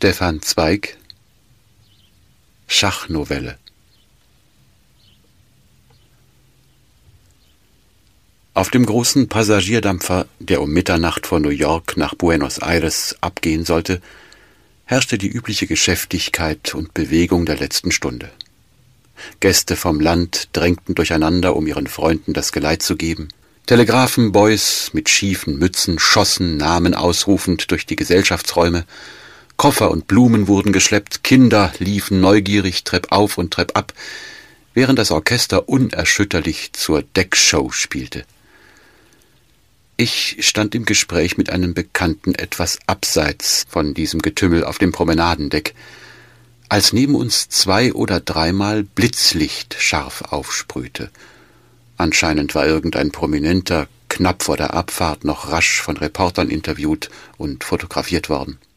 Stefan Zweig, Schachnovelle. Auf dem großen Passagierdampfer, der um Mitternacht von New York nach Buenos Aires abgehen sollte, herrschte die übliche Geschäftigkeit und Bewegung der letzten Stunde. Gäste vom Land drängten durcheinander, um ihren Freunden das Geleit zu geben. Telegrafenboys mit schiefen Mützen schossen, Namen ausrufend, durch die Gesellschaftsräume. Koffer und Blumen wurden geschleppt, Kinder liefen neugierig treppauf und treppab, während das Orchester unerschütterlich zur Deckshow spielte. Ich stand im Gespräch mit einem Bekannten etwas abseits von diesem Getümmel auf dem Promenadendeck, als neben uns 2- oder 3-mal Blitzlicht scharf aufsprühte. Anscheinend war irgendein Prominenter knapp vor der Abfahrt noch rasch von Reportern interviewt und fotografiert worden.